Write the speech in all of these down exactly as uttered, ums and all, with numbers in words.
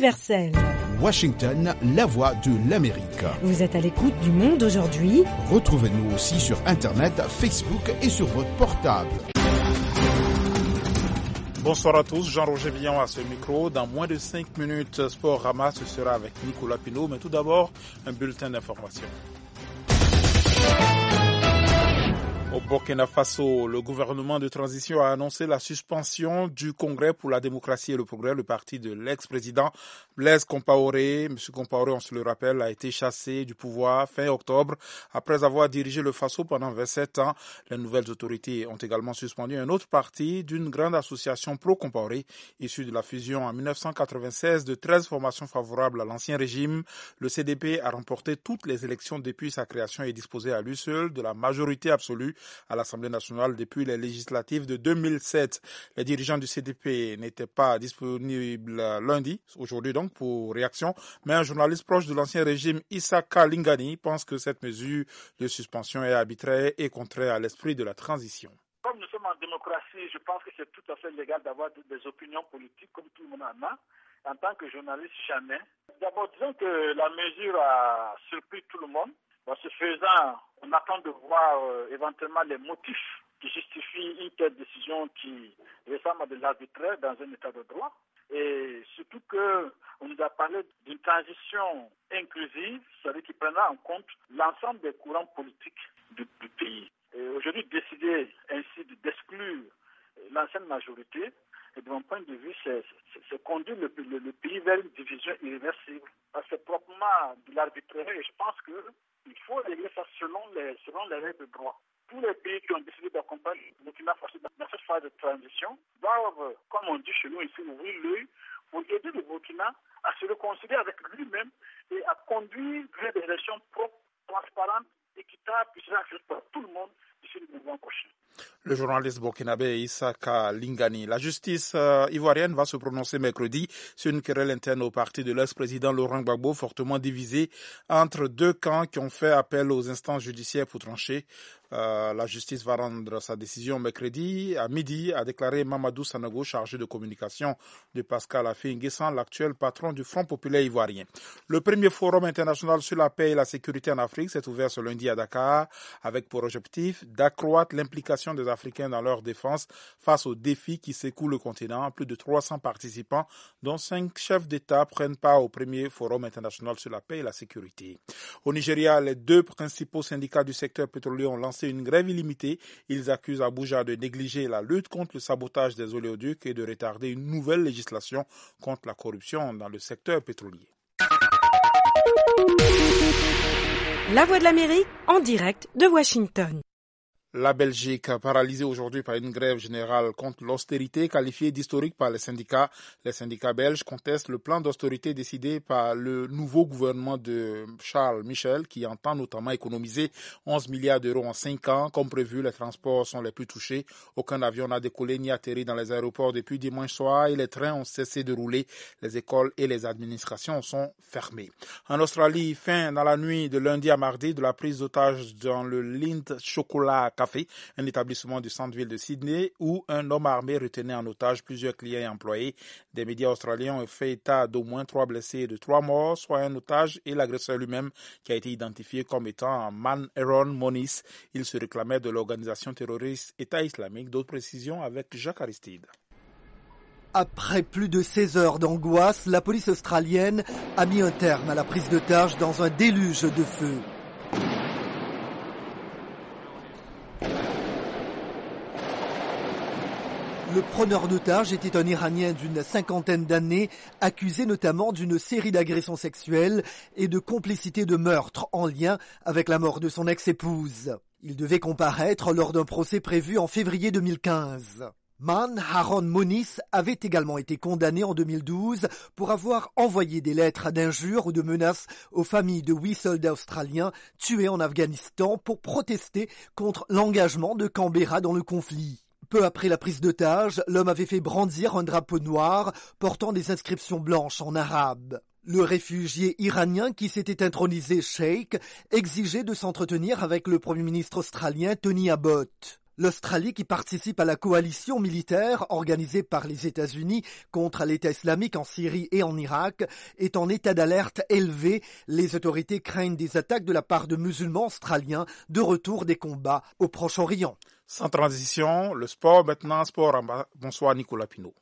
universelle. Washington, la voix de l'Amérique. Vous êtes à l'écoute du Monde aujourd'hui. Retrouvez-nous aussi sur Internet, Facebook et sur votre portable. Bonsoir à tous, Jean-Roger Villon à ce micro. Dans moins de cinq minutes, Sport Rama, ce sera avec Nicolas Pinault. Mais tout d'abord, un bulletin d'information. Au Burkina Faso, le gouvernement de transition a annoncé la suspension du Congrès pour la démocratie et le progrès, le parti de l'ex-président Blaise Compaoré. Monsieur Compaoré, on se le rappelle, a été chassé du pouvoir fin octobre après avoir dirigé le Faso pendant vingt-sept ans. Les nouvelles autorités ont également suspendu un autre parti d'une grande association pro-Compaoré issue de la fusion en dix-neuf cent quatre-vingt-seize de treize formations favorables à l'ancien régime. Le C D P a remporté toutes les élections depuis sa création et disposait à lui seul de la majorité absolue à l'Assemblée nationale depuis les législatives de deux mille sept. Les dirigeants du C D P n'étaient pas disponibles lundi, aujourd'hui donc, pour réaction, mais un journaliste proche de l'ancien régime, Issaka Lingani, pense que cette mesure de suspension est arbitraire et contraire à l'esprit de la transition. Comme nous sommes en démocratie, je pense que c'est tout à fait légal d'avoir des opinions politiques comme tout le monde en a. En tant que journaliste, jamais. D'abord, disons que la mesure a surpris tout le monde. En ce faisant, on attend de voir euh, éventuellement les motifs qui justifient une telle décision qui ressemble à de l'arbitraire dans un état de droit. Et surtout qu'on nous a parlé d'une transition inclusive, c'est-à-dire qui prendra en compte l'ensemble des courants politiques du, du pays. Et aujourd'hui, décider ainsi d'exclure l'ancienne majorité, et de mon point de vue, c'est, c'est, c'est conduire le, le, le pays vers une division irréversible. C'est proprement de l'arbitraire et je pense que il faut régler ça selon les, selon les règles de droit. Tous les pays qui ont décidé d'accompagner le Burkina Faso dans cette phase de transition doivent, comme on dit chez nous ici, ouvrir l'œil pour aider le Burkina à se réconcilier avec lui-même et à conduire vers des élections propres, transparentes, équitables, qui seraient acceptées par tout le monde d'ici le mois prochain. Le journaliste burkinabé Issaka Lingani. La justice euh, ivoirienne va se prononcer mercredi sur une querelle interne au parti de l'ex-président Laurent Gbagbo, fortement divisé entre deux camps qui ont fait appel aux instances judiciaires pour trancher. Euh, la justice va rendre sa décision mercredi à midi, a déclaré Mamadou Sanogo, chargé de communication de Pascal Affi-N'Guessan, l'actuel patron du Front populaire ivoirien. Le premier forum international sur la paix et la sécurité en Afrique s'est ouvert ce lundi à Dakar, avec pour objectif d'accroître l'implication des Africains dans leur défense face aux défis qui secouent le continent. Plus de trois cents participants, dont cinq chefs d'État, prennent part au premier forum international sur la paix et la sécurité. Au Nigeria, les deux principaux syndicats du secteur pétrolier ont lancé une grève illimitée. Ils accusent Abuja de négliger la lutte contre le sabotage des oléoducs et de retarder une nouvelle législation contre la corruption dans le secteur pétrolier. La Voix de l'Amérique en direct de Washington. La Belgique, paralysée aujourd'hui par une grève générale contre l'austérité qualifiée d'historique par les syndicats. Les syndicats belges contestent le plan d'austérité décidé par le nouveau gouvernement de Charles Michel qui entend notamment économiser onze milliards d'euros en cinq ans. Comme prévu, les transports sont les plus touchés. Aucun avion n'a décollé ni atterri dans les aéroports depuis dimanche soir et les trains ont cessé de rouler. Les écoles et les administrations sont fermées. En Australie, fin dans la nuit de lundi à mardi de la prise d'otages dans le Lindt Chocolat Café, un établissement du centre-ville de Sydney où un homme armé retenait en otage plusieurs clients et employés. Des médias australiens ont fait état d'au moins trois blessés et de trois morts, soit un otage et l'agresseur lui-même qui a été identifié comme étant Man Aaron Moniz. Il se réclamait de l'organisation terroriste État islamique. D'autres précisions avec Jacques Aristide. Après plus de seize heures d'angoisse, la police australienne a mis un terme à la prise d'otages dans un déluge de feu. Le preneur d'otages était un Iranien d'une cinquantaine d'années, accusé notamment d'une série d'agressions sexuelles et de complicité de meurtre en lien avec la mort de son ex-épouse. Il devait comparaître lors d'un procès prévu en février deux mille quinze. Man Aaron Moniz avait également été condamné en deux mille douze pour avoir envoyé des lettres d'injures ou de menaces aux familles de huit soldats australiens tués en Afghanistan pour protester contre l'engagement de Canberra dans le conflit. Peu après la prise d'otage, l'homme avait fait brandir un drapeau noir portant des inscriptions blanches en arabe. Le réfugié iranien qui s'était intronisé cheikh exigeait de s'entretenir avec le Premier ministre australien Tony Abbott. L'Australie, qui participe à la coalition militaire organisée par les États-Unis contre l'État islamique en Syrie et en Irak, est en état d'alerte élevé. Les autorités craignent des attaques de la part de musulmans australiens de retour des combats au Proche-Orient. Sans transition, le sport maintenant, sport. Bonsoir Nicolas Pinault.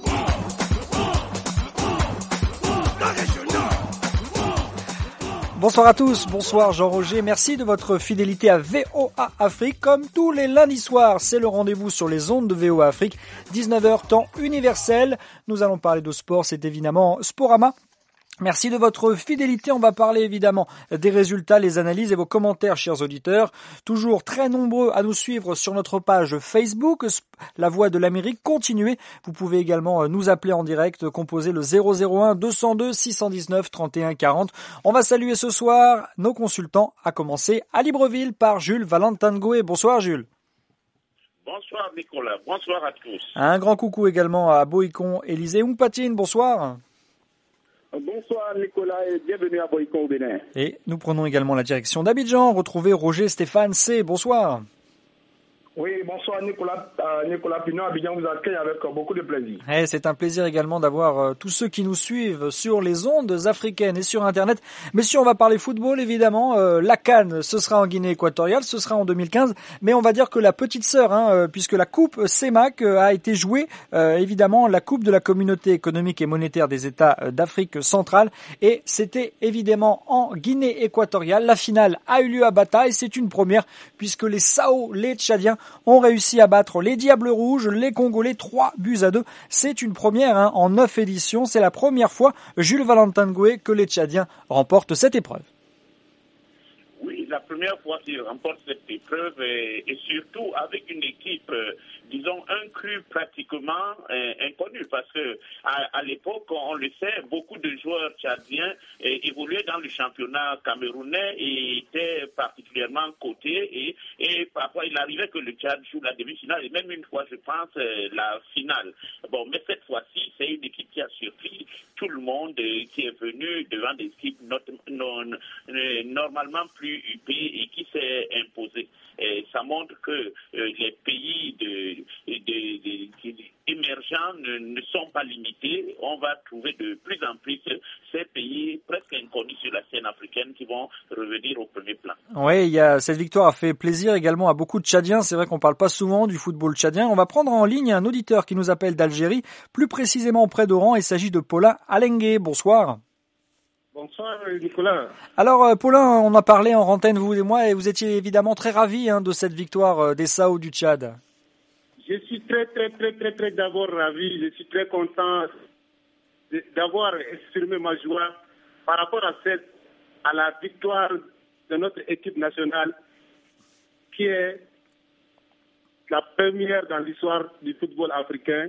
Bonsoir à tous, bonsoir Jean-Roger, merci de votre fidélité à V O A Afrique. Comme tous les lundis soirs, c'est le rendez-vous sur les ondes de V O A Afrique, dix-neuf heures temps universel. Nous allons parler de sport, c'est évidemment Sporama. Merci de votre fidélité. On va parler évidemment des résultats, les analyses et vos commentaires, chers auditeurs. Toujours très nombreux à nous suivre sur notre page Facebook, La Voix de l'Amérique. Continuez. Vous pouvez également nous appeler en direct, composer le zéro zéro un deux cent deux six cent dix-neuf trente et un quarante. On va saluer ce soir nos consultants, à commencer à Libreville par Jules Valentin-Goué. Bonsoir Jules. Bonsoir Nicolas, bonsoir à tous. Un grand coucou également à Boïcon, Élysée Oumpatine. Bonsoir. Bonsoir Nicolas et bienvenue à Boïcon au Bénin. Et nous prenons également la direction d'Abidjan. Retrouvez Roger Stéphane C. Bonsoir. Oui, bonsoir Nicolas, euh, Nicolas Pinot, Abidjan vous accueille avec euh, beaucoup de plaisir. Et c'est un plaisir également d'avoir euh, tous ceux qui nous suivent sur les ondes africaines et sur Internet. Mais si on va parler football, évidemment, euh, la CAN, ce sera en Guinée équatoriale, ce sera en deux mille quinze. Mais on va dire que la petite sœur, hein, euh, puisque la Coupe C E M A C euh, a été jouée, euh, évidemment, la Coupe de la Communauté économique et monétaire des États euh, d'Afrique centrale. Et c'était évidemment en Guinée équatoriale. La finale a eu lieu à Bata et c'est une première, puisque les Sao, les Tchadiens, ont réussi à battre les Diables Rouges, les Congolais, trois buts à deux. C'est une première hein, en neuf éditions. C'est la première fois, Jules Valentin-Goué, que les Tchadiens remportent cette épreuve. Oui, la première fois qu'ils remportent cette épreuve et, et surtout avec une équipe, euh, disons, un cru pratiquement euh, inconnu parce que à, à l'époque, on le sait, beaucoup de joueurs tchadiens euh, évoluaient dans le championnat camerounais et étaient particulièrement cotés et, et parfois il arrivait que le Tchad joue la demi-finale et même une fois, je pense, euh, la finale. Bon, mais cette fois-ci, c'est une équipe qui a surpris tout le monde euh, qui est venu devant des équipes not, non, euh, normalement plus huppées et qui s'est imposée. Et ça montre que euh, les pays de, de, de, de, émergents ne, ne sont pas limités. On va trouver de plus en plus ces pays presque inconnus sur la scène africaine qui vont revenir au premier plan. Oui, il y a, cette victoire a fait plaisir également à beaucoup de Tchadiens. C'est vrai qu'on ne parle pas souvent du football tchadien. On va prendre en ligne un auditeur qui nous appelle d'Algérie, plus précisément près d'Oran. Il s'agit de Paulin Alengue. Bonsoir. Bonsoir Nicolas. Alors euh, Paulin, on a parlé en antenne vous et moi et vous étiez évidemment très ravi hein, de cette victoire euh, des Sao du Tchad. Je suis très très très très très d'abord ravi, je suis très content de, d'avoir exprimé ma joie par rapport à cette à la victoire de notre équipe nationale qui est la première dans l'histoire du football africain.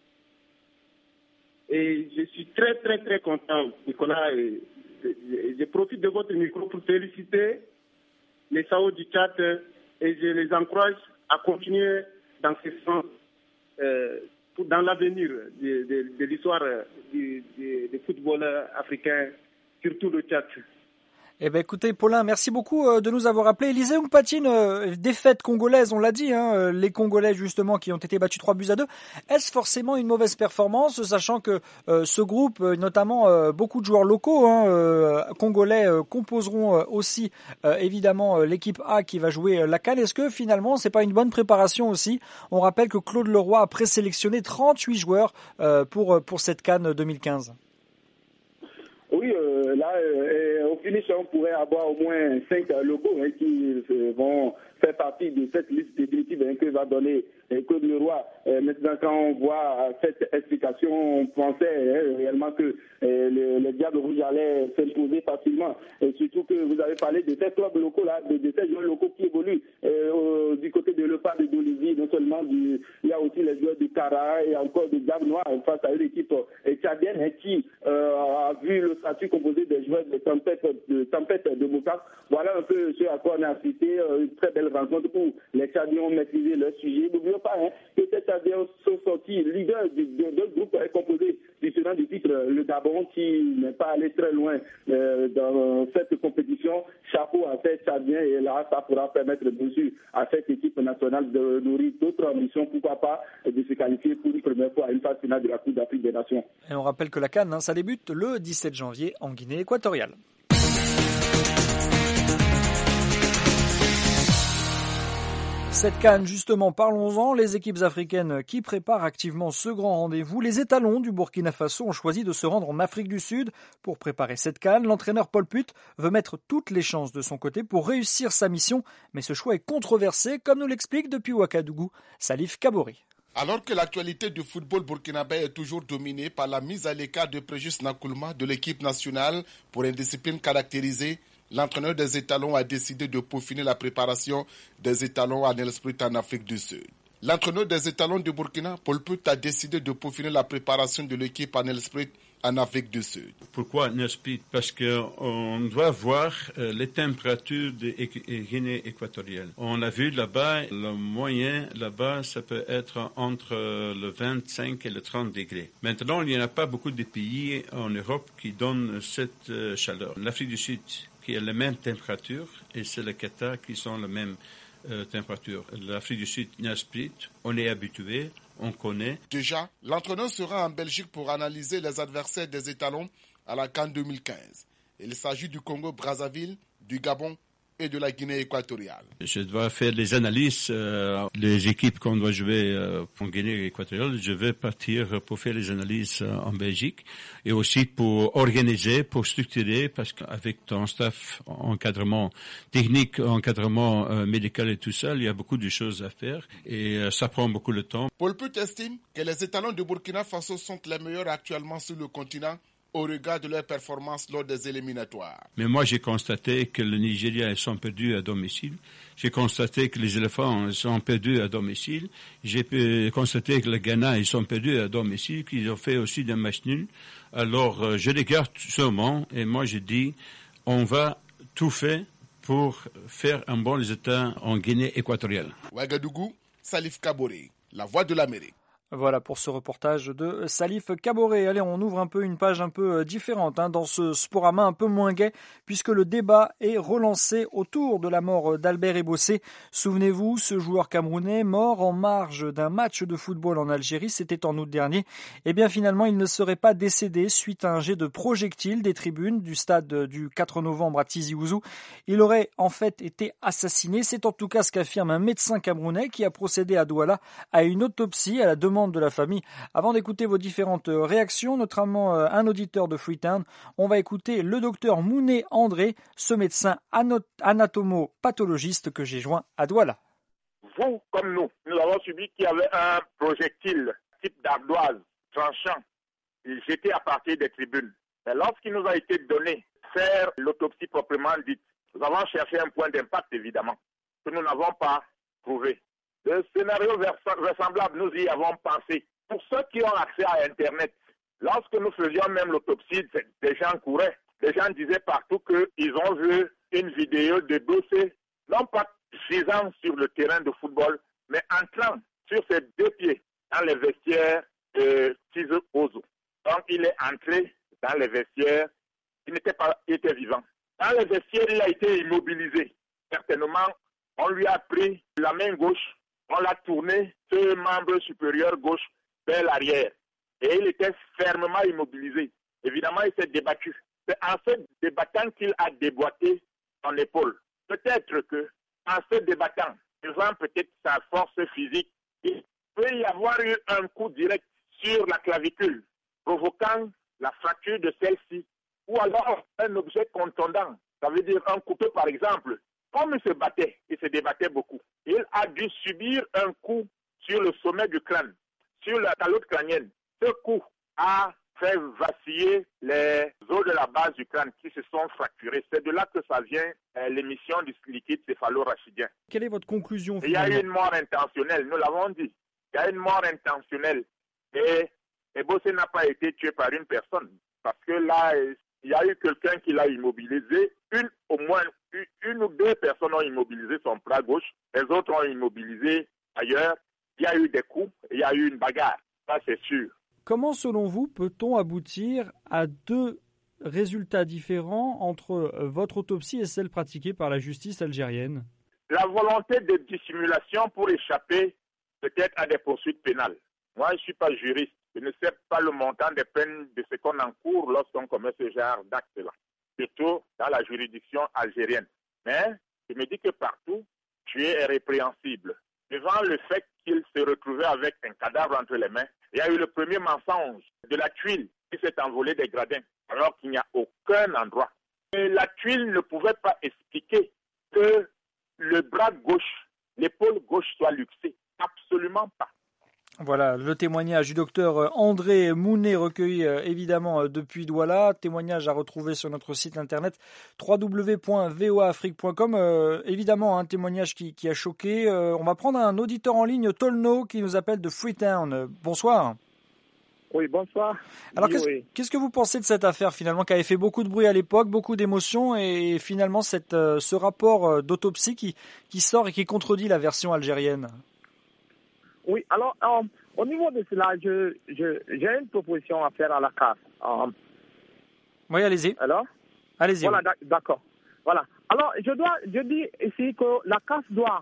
Et je suis très très très content Nicolas et je profite de votre micro pour féliciter les Sao du Tchad et je les encourage à continuer dans ce sens euh, pour, dans l'avenir de, de, de l'histoire du, du, du football africain, surtout le Tchad. Eh ben écoutez Paulin, merci beaucoup euh, de nous avoir appelé. Élysée Oumpatine, euh, défaite congolaise, on l'a dit, hein, euh, les Congolais justement qui ont été battus trois buts à deux. Est-ce forcément une mauvaise performance, sachant que euh, ce groupe, euh, notamment euh, beaucoup de joueurs locaux hein, euh, congolais, euh, composeront euh, aussi euh, évidemment euh, l'équipe A qui va jouer euh, la CAN. Est-ce que finalement c'est pas une bonne préparation aussi? On rappelle que Claude Leroy a présélectionné trente-huit joueurs euh, pour pour cette CAN deux mille quinze. Oui, euh, là, euh, au finish, on pourrait avoir au moins cinq locaux hein, qui euh, vont faire partie de cette liste définitive hein, que va donner euh, Claude Leroy. Euh, maintenant, quand on voit cette explication, on pensait hein, réellement que euh, le, le Diable Rouge allait s'imposer facilement. Et surtout que vous avez parlé de ces clubs locaux-là, de, de ces joueurs locaux qui évoluent euh, au, du côté de l'E P A de Bolivie, non seulement du, il y a aussi les joueurs du Cara et encore du Diable Noir face à une équipe euh, tchadienne hein, qui euh, a vu le ossature composée des joueurs de Tempête de, tempête de Moussa. Voilà un peu ce à quoi on a assisté. Une très belle rencontre où les Tchadiens ont maîtrisé leur sujet. N'oublions pas hein, que ces Tchadiens sont sortis leaders d'un groupe composé du tenant du titre, le Gabon, qui n'est pas allé très loin euh, dans cette compétition. Chapeau à ces Tchadiens et là, ça pourra permettre bien sûr à cette équipe nationale de nourrir d'autres ambitions, pourquoi pas de se qualifier pour une première fois à une phase finale de la Coupe d'Afrique des Nations. Et on rappelle que la CAN, hein, ça débute le dix-sept janvier en Guinée équatoriale. Cette CAN, justement, parlons-en, les équipes africaines qui préparent activement ce grand rendez-vous. Les étalons du Burkina Faso ont choisi de se rendre en Afrique du Sud pour préparer cette CAN. L'entraîneur Paul Put veut mettre toutes les chances de son côté pour réussir sa mission, mais ce choix est controversé, comme nous l'explique depuis Ouagadougou Salif Kaboré. Alors que l'actualité du football burkinabé est toujours dominée par la mise à l'écart de Préjus Nakoulma de l'équipe nationale pour une discipline caractérisée, l'entraîneur des étalons a décidé de peaufiner la préparation des étalons à Nelspruit en Afrique du Sud. L'entraîneur des étalons du Burkina, Paul Put, a décidé de peaufiner la préparation de l'équipe à Nelspruit en Afrique du Sud. Pourquoi Nelspruit? Parce qu'on doit voir euh, les températures de Guinée équatoriale. On a vu là-bas, le moyen là-bas, ça peut être entre le vingt-cinq et le trente degrés. Maintenant, il n'y en a pas beaucoup de pays en Europe qui donnent cette euh, chaleur. L'Afrique du Sud, qui a la même température, et c'est le Qatar qui sont la même euh, température. L'Afrique du Sud, Nelspruit, on est habitué. On connaît. Déjà, l'entraîneur sera en Belgique pour analyser les adversaires des étalons à la CAN deux mille quinze. Il s'agit du Congo-Brazzaville, du Gabon et de la Guinée équatoriale. Je dois faire les analyses, euh, les équipes qu'on doit jouer euh, en Guinée équatoriale. Je vais partir pour faire les analyses euh, en Belgique et aussi pour organiser, pour structurer, parce qu'avec ton staff, encadrement technique, encadrement euh, médical et tout ça, il y a beaucoup de choses à faire et euh, ça prend beaucoup de temps. Paul Put estime que les étalons de Burkina Faso sont les meilleurs actuellement sur le continent au regard de leur performance lors des éliminatoires. Mais moi, j'ai constaté que le Nigeria, ils sont perdus à domicile. J'ai constaté que les éléphants sont perdus à domicile. J'ai constaté que le Ghana, ils sont perdus à domicile, qu'ils ont fait aussi des matchs nuls. Alors, je regarde seulement, et moi, je dis, on va tout faire pour faire un bon résultat en Guinée équatoriale. Ouagadougou, Salif Kaboré, la voix de l'Amérique. Voilà pour ce reportage de Salif Kaboré. Allez, on ouvre un peu une page un peu différente hein, dans ce Sporama un peu moins gai, puisque le débat est relancé autour de la mort d'Albert Ebossé. Souvenez-vous, ce joueur camerounais mort en marge d'un match de football en Algérie, c'était en août dernier. Eh bien finalement, il ne serait pas décédé suite à un jet de projectile des tribunes du stade du quatre novembre à Tizi Ouzou. Il aurait en fait été assassiné. C'est en tout cas ce qu'affirme un médecin camerounais qui a procédé à Douala à une autopsie à la demande de la famille. Avant d'écouter vos différentes réactions, notamment un auditeur de Freetown, on va écouter le docteur Mouné André, ce médecin anatomo-pathologiste que j'ai joint à Douala. Vous, comme nous, nous avons subi qu'il y avait un projectile type d'ardoise tranchant jeté à partir des tribunes. Et lorsqu'il nous a été donné faire l'autopsie proprement dite, nous avons cherché un point d'impact évidemment, que nous n'avons pas trouvé. Le scénario vraisemblable, nous y avons pensé. Pour ceux qui ont accès à Internet, lorsque nous faisions même l'autopsie, des gens couraient. Des gens disaient partout qu'ils ont vu une vidéo de Bossé, non pas gisant sur le terrain de football, mais entrant sur ses deux pieds dans les vestiaires de Tizi Ouzou. Donc il est entré dans les vestiaires, il n'était pas il était vivant. Dans les vestiaires, il a été immobilisé. Certainement, on lui a pris la main gauche. On l'a tourné, ce membre supérieur gauche, vers l'arrière. Et il était fermement immobilisé. Évidemment, il s'est débattu. C'est en se débattant qu'il a déboîté son épaule. Peut-être que, en se débattant, devant peut-être sa force physique, il peut y avoir eu un coup direct sur la clavicule, provoquant la fracture de celle-ci. Ou alors un objet contondant, ça veut dire un couteau par exemple. Comme il se battait, il se débattait beaucoup, il a dû subir un coup sur le sommet du crâne, sur la calotte crânienne. Ce coup a fait vaciller les os de la base du crâne qui se sont fracturés. C'est de là que ça vient euh, l'émission du liquide céphalo-rachidien. Quelle est votre conclusion? Il y a eu une mort intentionnelle, nous l'avons dit. Il y a une mort intentionnelle. Et Ebossé n'a pas été tué par une personne. Parce que là, il y a eu quelqu'un qui l'a immobilisé. Une, au moins, une, une ou deux personnes ont immobilisé son bras gauche. Les autres ont immobilisé ailleurs. Il y a eu des coups, il y a eu une bagarre. Ça, c'est sûr. Comment, selon vous, peut-on aboutir à deux résultats différents entre votre autopsie et celle pratiquée par la justice algérienne? La volonté de dissimulation pour échapper peut-être à des poursuites pénales. Moi, je ne suis pas juriste. Je ne sais pas le montant des peines de ce qu'on encourt lorsqu'on commet ce genre d'acte-là, surtout dans la juridiction algérienne. Mais je me dis que partout, tuer est répréhensible. Devant le fait qu'il se retrouvait avec un cadavre entre les mains, il y a eu le premier mensonge de la tuile qui s'est envolée des gradins, alors qu'il n'y a aucun endroit. Et la tuile ne pouvait pas expliquer que le bras gauche, l'épaule gauche soit luxée. Absolument pas. Voilà, le témoignage du docteur André Mounet recueilli euh, évidemment depuis Douala. Témoignage à retrouver sur notre site internet w w w point v o a afrique point com. Euh, évidemment, un témoignage qui, qui a choqué. Euh, on va prendre un auditeur en ligne, Tolno, qui nous appelle de Freetown. Euh, bonsoir. Oui, bonsoir. Alors, oui, qu'est-ce, oui. qu'est-ce que vous pensez de cette affaire finalement, qui avait fait beaucoup de bruit à l'époque, beaucoup d'émotions, et finalement cette, euh, ce rapport d'autopsie qui, qui sort et qui contredit la version algérienne? Oui, alors, euh, au niveau de cela, je, je, j'ai une proposition à faire à la C A F. Euh, oui, allez-y. Alors Allez-y. Voilà, Oui. d'accord. Voilà. Alors, je dois, je dis ici que la C A F doit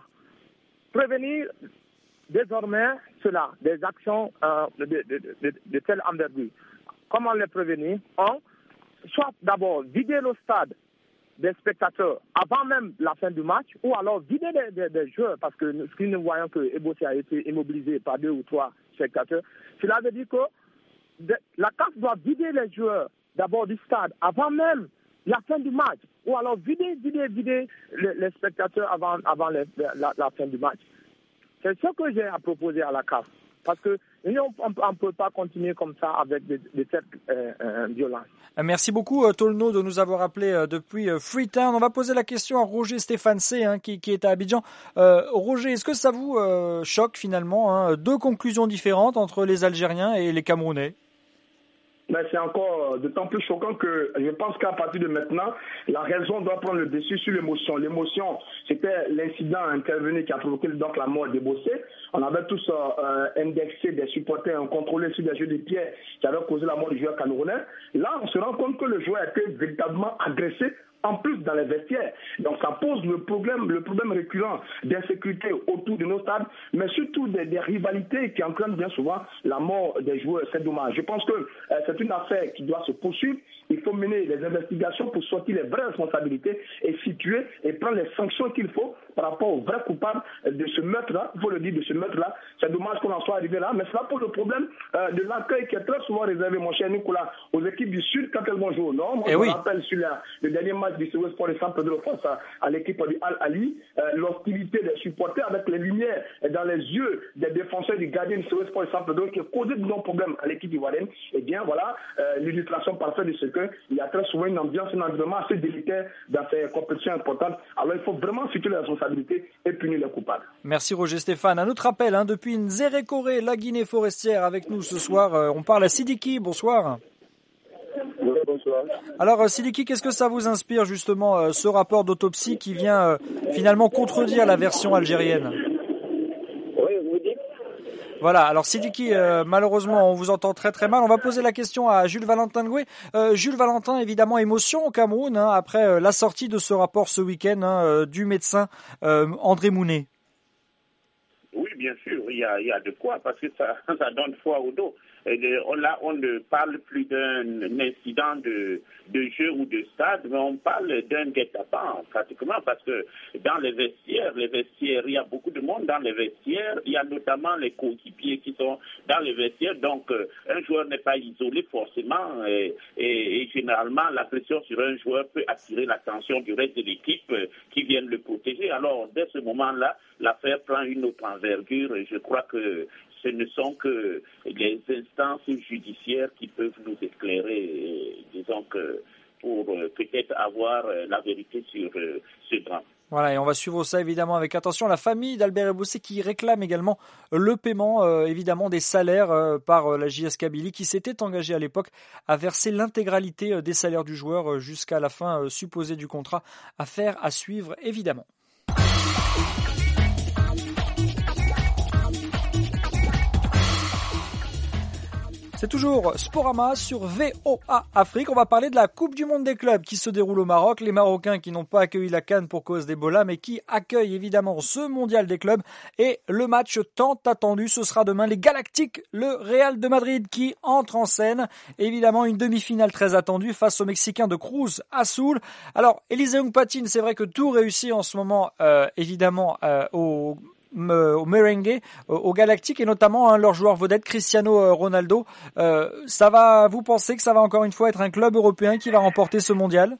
prévenir désormais cela, des actions euh, de, de, de, de, de telle envergure. Comment les prévenir? Un, soit d'abord vider le stade des spectateurs avant même la fin du match, ou alors vider des, des, des joueurs, parce que si nous voyons que Ebossi a été immobilisé par deux ou trois spectateurs, cela veut dire que de, la C A F doit vider les joueurs d'abord du stade avant même la fin du match, ou alors vider, vider, vider les, les spectateurs avant, avant les, la, la fin du match. C'est ce que j'ai à proposer à la C A F, parce que on ne peut pas continuer comme ça avec de, de cette euh, euh, violence. Merci beaucoup Tolno de nous avoir appelé depuis Freetown. On va poser la question à Roger Stéphane C, hein, qui, qui est à Abidjan. Euh, Roger, est-ce que ça vous euh, choque finalement, hein, deux conclusions différentes entre les Algériens et les Camerounais? Mais c'est encore d'autant plus choquant que je pense qu'à partir de maintenant, la raison doit prendre le dessus sur l'émotion. L'émotion, c'était l'incident intervenu qui a provoqué donc la mort d'Ebossi. On avait tous euh, indexé des supporters, contrôlé sur des jeux de pied qui avaient causé la mort du joueur camerounais. Là, on se rend compte que le joueur a été véritablement agressé, en plus dans les vestiaires. Donc ça pose le problème, le problème récurrent d'insécurité autour de nos stades, mais surtout des, des rivalités qui entraînent bien souvent la mort des joueurs. C'est dommage. Je pense que euh, c'est une affaire qui doit se poursuivre. Il faut mener les investigations pour sortir les vraies responsabilités et situer et prendre les sanctions qu'il faut par rapport aux vrais coupables de ce meurtre-là. Il faut le dire, de ce meurtre-là. C'est dommage qu'on en soit arrivé là, mais cela pose le problème euh, de l'accueil qui est très souvent réservé, mon cher Nicolas, aux équipes du Sud quand elles vont jouer au Nord. Moi, je me rappelle sur la, le dernier match du Sud pour les San Pedro face à, à l'équipe du Al-Ali, euh, l'hostilité des supporters avec les lumières dans les yeux des défenseurs du gardien du Sud pour les San Pedro qui a causé de grands problèmes à l'équipe ivoirienne. Eh bien, voilà euh, l'illustration parfaite de ce qu'il y a très souvent une ambiance, un environnement assez délicat dans ces compétitions importantes. Alors, il faut vraiment situer les responsabilités et punir les coupables. Merci Roger Stéphane. Un autre appel hein, depuis Nzérékoré, la Guinée forestière, avec nous ce soir. Euh, on parle à Sidiki. Bonsoir. Oui, bonsoir. Alors Sidiki, qu'est-ce que ça vous inspire justement euh, ce rapport d'autopsie qui vient euh, finalement contredire la version algérienne? Oui, vous dites. Voilà, alors Sidiki, euh, malheureusement on vous entend très très mal. On va poser la question à Jules Valentin Ngoué. Euh, Jules Valentin, évidemment émotion au Cameroun hein, après euh, la sortie de ce rapport ce week-end hein, euh, du médecin euh, André Mounet. Oui, bien sûr, il y a, il y a de quoi, parce que ça, ça donne foi au dos. Et de, on, là, on ne parle plus d'un incident de, de jeu ou de stade, mais on parle d'un guet-apens, pratiquement, parce que dans les vestiaires, les vestiaires, il y a beaucoup de monde dans les vestiaires, il y a notamment les coéquipiers qui sont dans les vestiaires, donc euh, un joueur n'est pas isolé forcément, et, et, et généralement, la pression sur un joueur peut attirer l'attention du reste de l'équipe euh, qui viennent le protéger. Alors, dès ce moment-là, l'affaire prend une autre envergure, et je crois que ce ne sont que les instances judiciaires qui peuvent nous éclairer, disons que pour peut-être avoir la vérité sur ce drame. Voilà, et on va suivre ça évidemment avec attention. La famille d'Albert Ebossé qui réclame également le paiement euh, évidemment des salaires euh, par euh, la J S Kabylie qui s'était engagée à l'époque à verser l'intégralité euh, des salaires du joueur euh, jusqu'à la fin euh, supposée du contrat. Affaire à suivre évidemment. C'est toujours Sporama sur V O A Afrique. On va parler de la Coupe du Monde des clubs qui se déroule au Maroc. Les Marocains qui n'ont pas accueilli la CAN pour cause d'Ebola, mais qui accueillent évidemment ce mondial des clubs. Et le match tant attendu, ce sera demain. Les Galactiques, le Real de Madrid qui entre en scène. Évidemment, une demi-finale très attendue face aux Mexicains de Cruz Azul. Alors, Élisée Patine, c'est vrai que tout réussit en ce moment, euh, évidemment, euh, au... au merengue, au Galactique et notamment hein, leur joueur vedette Cristiano Ronaldo. Euh, ça va, vous pensez que ça va encore une fois être un club européen qui va remporter ce mondial?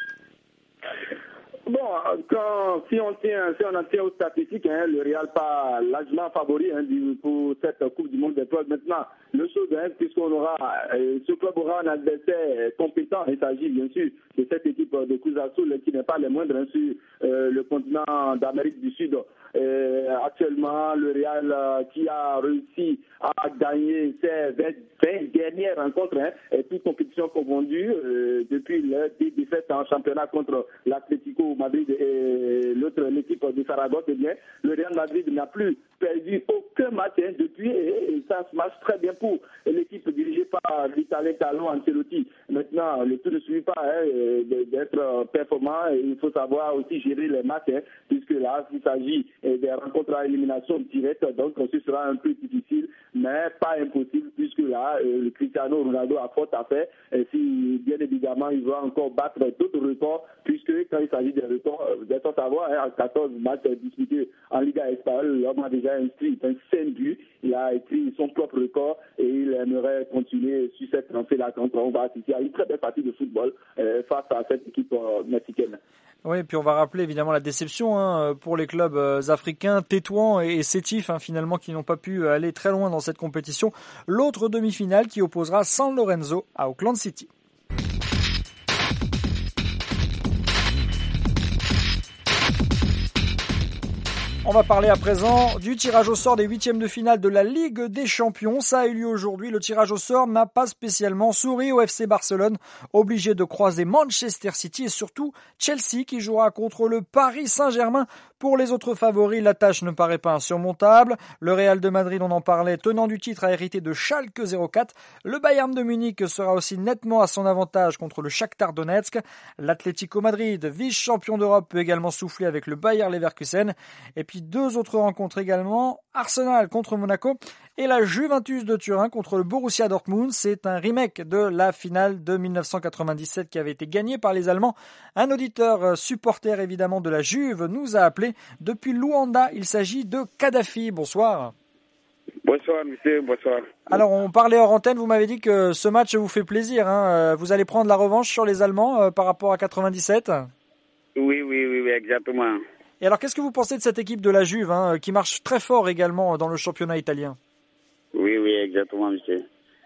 Bon, quand, si on tient, si on en tient aux statistiques, hein, le Real pas largement favori hein, du, pour cette Coupe du Monde des clubs. Maintenant, le chose, hein, puisqu'on aura, euh, ce club aura un adversaire compétent. Il s'agit bien sûr de cette équipe de Cruz Azul qui n'est pas les moindres hein, sur euh, le continent d'Amérique du Sud. Euh, actuellement, le Real euh, qui a réussi à gagner ses vingt dernières rencontres, hein, et toutes compétitions confondues, euh, depuis le défaite en championnat contre l'Atlético Madrid et l'autre, l'équipe de Saragosse, eh bien, le Real Madrid n'a plus perdu aucun match hein, depuis et, et ça se marche très bien pour l'équipe dirigée par l'Italien Carlo Ancelotti. Maintenant, le tout ne suffit pas hein, d'être performant et il faut savoir aussi gérer les matchs hein, puisque là, il s'agit des rencontres à élimination directe, donc ce sera un peu difficile, mais pas impossible puisque là, le Cristiano Ronaldo a fort à faire et si bien évidemment il va encore battre d'autres records puisque quand il s'agit des records, vous êtes savoir, hein, en quatorze matchs disputés en Liga espagnole, l'homme a déjà inscrit un cinq buts, il a écrit son propre record et il aimerait continuer sur cette lancée-là quand on va assister à une très belle partie de football euh, face à cette équipe euh, mexicaine. Oui, et puis on va rappeler évidemment la déception hein, pour les clubs euh, africains, Tétouan et, et Sétif, hein, finalement, qui n'ont pas pu aller très loin dans cette compétition. L'autre demi-finale qui opposera San Lorenzo à Auckland City. On va parler à présent du tirage au sort des huitièmes de finale de la Ligue des Champions. Ça a eu lieu aujourd'hui. Le tirage au sort n'a pas spécialement souri au F C Barcelone, obligé de croiser Manchester City et surtout Chelsea qui jouera contre le Paris Saint-Germain. Pour les autres favoris, la tâche ne paraît pas insurmontable. Le Real de Madrid, on en parlait, tenant du titre, a hérité de Schalke zéro quatre. Le Bayern de Munich sera aussi nettement à son avantage contre le Shakhtar Donetsk. L'Atlético Madrid, vice-champion d'Europe, peut également souffler avec le Bayer Leverkusen. Et puis deux autres rencontres également, Arsenal contre Monaco et la Juventus de Turin contre le Borussia Dortmund. C'est un remake de la finale de mille neuf cent quatre-vingt-dix-sept qui avait été gagnée par les Allemands. Un auditeur supporter évidemment de la Juve nous a appelé depuis Luanda. Il s'agit de Kadhafi. Bonsoir. Bonsoir monsieur, bonsoir. Alors on parlait hors antenne, vous m'avez dit que ce match vous fait plaisir. Hein. Vous allez prendre la revanche sur les Allemands euh, par rapport à quatre-vingt-dix-sept? Oui, oui, oui, oui, exactement. Et alors, qu'est-ce que vous pensez de cette équipe de la Juve, hein, qui marche très fort également dans le championnat italien? Oui, oui, exactement, monsieur.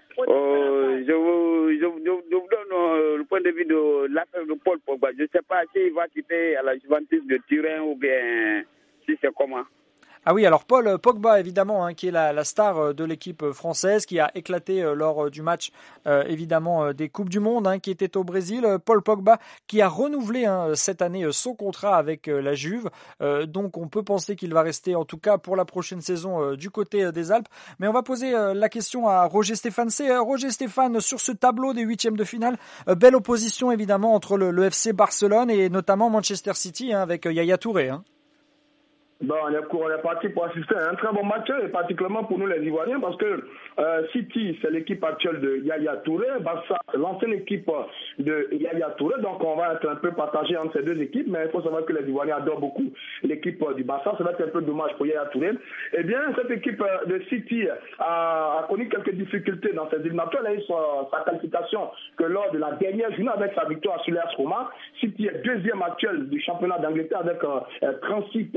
Euh, je, vous, je, je, je vous donne euh, le point de vue de l'affaire de Paul Pogba. Je ne sais pas s'il va quitter à la Juventus de Turin ou bien si c'est comment. Ah oui, alors Paul Pogba, évidemment, hein, qui est la, la star de l'équipe française, qui a éclaté euh, lors du match, euh, évidemment, euh, des Coupes du Monde, hein, qui était au Brésil. Paul Pogba, qui a renouvelé hein, cette année son contrat avec euh, la Juve. Euh, donc, on peut penser qu'il va rester, en tout cas, pour la prochaine saison, euh, du côté euh, des Alpes. Mais on va poser euh, la question à Roger Stéphane. C'est euh, Roger Stéphane, sur ce tableau des huitièmes de finale, euh, belle opposition, évidemment, entre le, le F C Barcelone et notamment Manchester City, hein, avec euh, Yaya Touré, hein. Bon, on est, on est parti pour assister à un très bon match, et particulièrement pour nous les Ivoiriens, parce que euh, City, c'est l'équipe actuelle de Yaya Touré, Barça, c'est l'ancienne équipe de Yaya Touré, donc on va être un peu partagé entre ces deux équipes, mais il faut savoir que les Ivoiriens adorent beaucoup l'équipe du Barça, ça va être un peu dommage pour Yaya Touré. Eh bien, cette équipe de City a, a connu quelques difficultés dans cette éliminatoire, elle a eu sa, sa qualification que lors de la dernière journée avec sa victoire sur l'A S Roma. City est deuxième actuel du championnat d'Angleterre avec euh, trente-six points derrière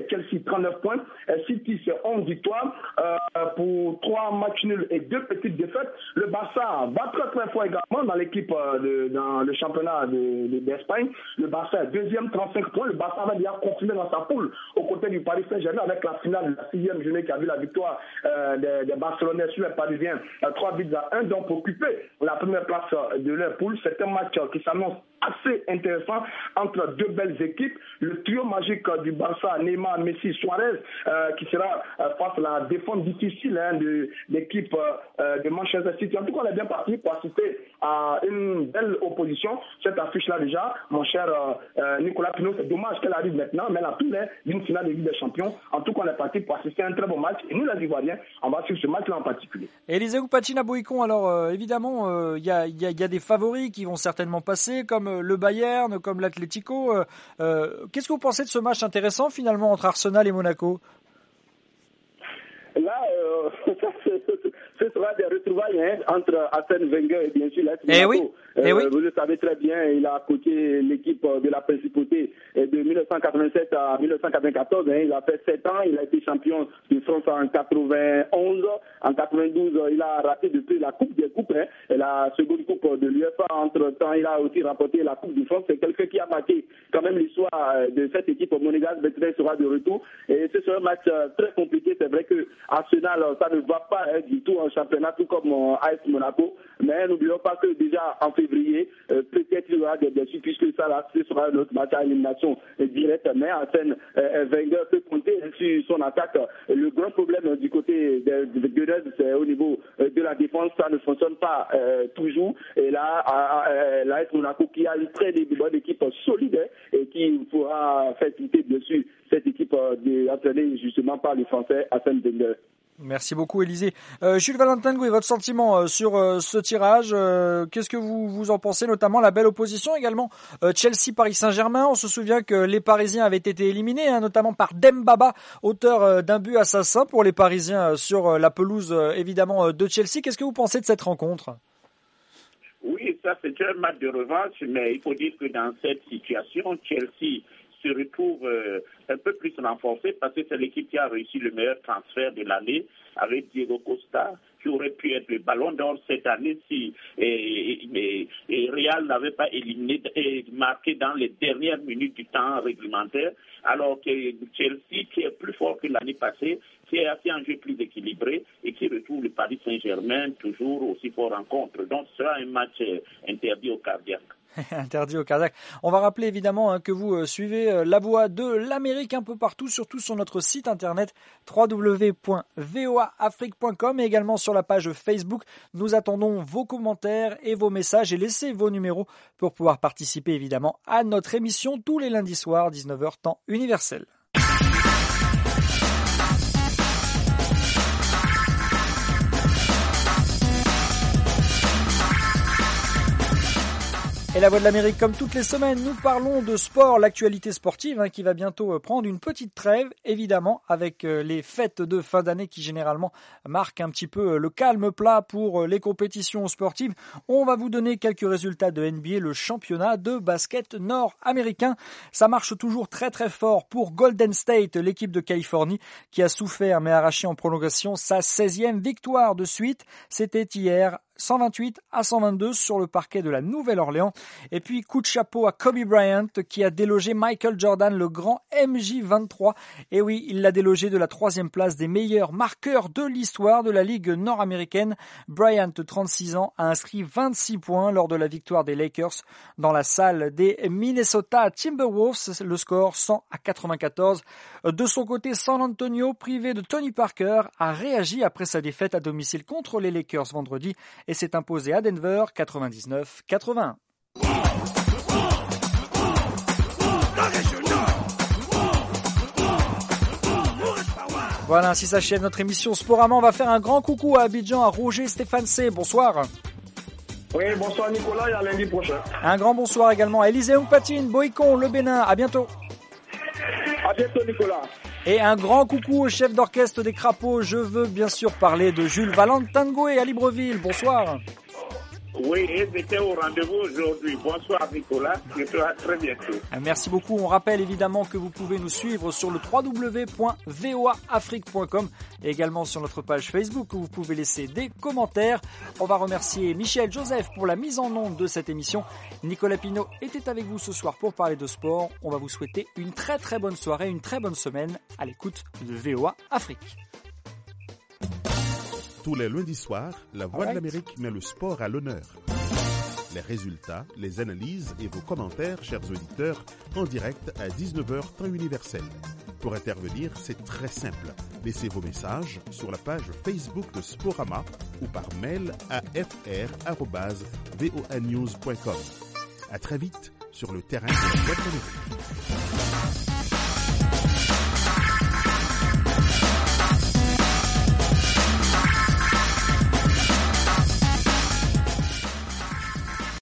et Chelsea trente-neuf points. City, c'est onze victoires euh, pour trois matchs nuls et deux petites défaites. Le Barça va très très fort également dans l'équipe, euh, de, dans le championnat de, de, d'Espagne. Le Barça est deuxième, trente-cinq points. Le Barça va déjà confirmer dans sa poule aux côtés du Paris Saint-Germain avec la finale de la sixième journée qui a vu la victoire euh, des, des Barcelonais sur les Parisiens, euh, trois buts à un, donc pour occuper la première place de leur poule. C'est un match qui s'annonce assez intéressant entre deux belles équipes. Le trio magique du Barça, Neymar, Messi, Suarez, euh, qui sera euh, face à la défense difficile hein, de l'équipe euh, de Manchester City. En tout cas, on est bien parti pour assister à une belle opposition. Cette affiche-là déjà, mon cher euh, Nicolas Pinot, c'est dommage qu'elle arrive maintenant, mais elle a tous les d'une finale de Ligue des Champions. En tout cas, on est parti pour assister à un très bon match. Et nous, les Ivoiriens, on va suivre ce match-là en particulier. Élisée Oupachina Boïcon, alors euh, évidemment, il euh, y, y, y a des favoris qui vont certainement passer, comme le Bayern, comme l'Atlético. Euh, euh, qu'est-ce que vous pensez de ce match intéressant finalement entre Arsenal et Monaco? Là, euh, ce sera des retrouvailles hein, entre Arsène Wenger et bien sûr l'A S Eh oui. Euh, eh oui. Vous le savez très bien, il a coaché l'équipe de la Principauté de mille neuf cent quatre-vingt-sept à mille neuf cent quatre-vingt-quatorze. Hein, il a fait sept ans, il a été champion de France en quatre-vingt-onze. En quatre-vingt-douze, il a raté depuis la Coupe des Coupes, hein, et la seconde Coupe de l'UEFA. Entre-temps, il a aussi remporté la Coupe de France. C'est quelqu'un qui a marqué quand même l'histoire de cette équipe monégasque. Bertrand sera de retour. Et ce sera un match très compliqué. C'est vrai que Arsenal, ça ne va pas hein, du tout en championnat, tout comme euh, A S Monaco. Mais n'oublions pas que déjà en février, euh, peut-être il y aura des blessures, puisque ça, là, ce sera notre match à élimination euh, directe. Mais Arsène euh, Wenger peut compter sur son attaque. Le grand problème euh, du côté des de, de, de, c'est au niveau euh, de la défense, ça ne fonctionne pas euh, toujours. Et là, à, à, l'A S Monaco qui a une très bonne équipe solide hein, et qui pourra faire quitter dessus cette équipe euh, entraînée justement par le Français Arsène Wenger. Merci beaucoup, Élisée. Euh, Jules Valentin Gouy, votre sentiment euh, sur euh, ce tirage, euh, qu'est-ce que vous, vous en pensez, notamment la belle opposition également euh, Chelsea-Paris Saint-Germain. On se souvient que les Parisiens avaient été éliminés, hein, notamment par Dembaba, auteur euh, d'un but assassin pour les Parisiens euh, sur euh, la pelouse euh, évidemment euh, de Chelsea. Qu'est-ce que vous pensez de cette rencontre? Oui, ça c'est un match de revanche, mais il faut dire que dans cette situation, Chelsea se retrouve euh, un peu plus renforcé parce que c'est l'équipe qui a réussi le meilleur transfert de l'année avec Diego Costa, qui aurait pu être le ballon d'or cette année si et, et, et Real n'avait pas éliminé et marqué dans les dernières minutes du temps réglementaire, alors que Chelsea, qui est plus fort que l'année passée, qui est assez un jeu plus équilibré et qui retrouve le Paris Saint-Germain toujours aussi fort en contre. Donc ce sera un match interdit au cardiaque. Interdit au Kazakh. On va rappeler évidemment hein, que vous euh, suivez euh, la voix de l'Amérique un peu partout, surtout sur notre site internet w w w point v o a afrique point com et également sur la page Facebook. Nous attendons vos commentaires et vos messages et laissez vos numéros pour pouvoir participer évidemment à notre émission tous les lundis soirs, dix-neuf heures temps universel. Et la Voix de l'Amérique, comme toutes les semaines, nous parlons de sport, l'actualité sportive hein, qui va bientôt prendre une petite trêve, évidemment, avec les fêtes de fin d'année qui généralement marquent un petit peu le calme plat pour les compétitions sportives. On va vous donner quelques résultats de N B A, le championnat de basket nord-américain. Ça marche toujours très très fort pour Golden State, l'équipe de Californie, qui a souffert mais arraché en prolongation sa seizième victoire de suite. C'était hier. cent vingt-huit à cent vingt-deux sur le parquet de la Nouvelle-Orléans. Et puis, coup de chapeau à Kobe Bryant qui a délogé Michael Jordan, le grand M J vingt-trois. Et oui, il l'a délogé de la troisième place des meilleurs marqueurs de l'histoire de la Ligue nord-américaine. Bryant, trente-six ans, a inscrit vingt-six points lors de la victoire des Lakers dans la salle des Minnesota Timberwolves. Le score cent à quatre-vingt-quatorze. De son côté, San Antonio, privé de Tony Parker, a réagi après sa défaite à domicile contre les Lakers vendredi et s'est imposé à Denver quatre-vingt-dix-neuf quatre-vingt-un. Voilà, ainsi s'achève notre émission Sporama. On va faire un grand coucou à Abidjan, à Roger Stéphane C. Bonsoir. Oui, bonsoir Nicolas et à lundi prochain. Un grand bonsoir également à Élisée Oupatine, Boïcon, le Bénin. À bientôt. À bientôt Nicolas. Et un grand coucou au chef d'orchestre des Crapauds. Je veux bien sûr parler de Jules Valentin Goué à Libreville. Bonsoir. Oui, et j'étais au rendez-vous aujourd'hui. Bonsoir Nicolas, je te dis à très bientôt. Merci beaucoup. On rappelle évidemment que vous pouvez nous suivre sur le w w w point v o a afrique point com et également sur notre page Facebook où vous pouvez laisser des commentaires. On va remercier Michel Joseph pour la mise en onde de cette émission. Nicolas Pinault était avec vous ce soir pour parler de sport. On va vous souhaiter une très très bonne soirée, une très bonne semaine à l'écoute de V O A Afrique. Tous les lundis soirs, la Voix de l'Amérique met le sport à l'honneur. Les résultats, les analyses et vos commentaires, chers auditeurs, en direct à dix-neuf heures temps universel. Pour intervenir, c'est très simple. Laissez vos messages sur la page Facebook de Sporama ou par mail à f r arobase v o a news point com. À très vite sur le terrain de la Voix de l'Amérique.